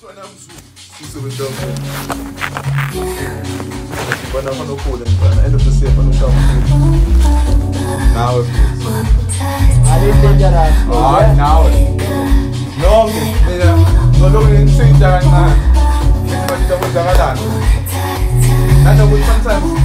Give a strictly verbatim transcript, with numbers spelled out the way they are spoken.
She's with them. But I'm not cool and I end up the same on the top. Now it is. I didn't think that. Alright, now it. No, okay. No, look, in Saint John, man. Everybody that was there, I don't know. I know sometimes.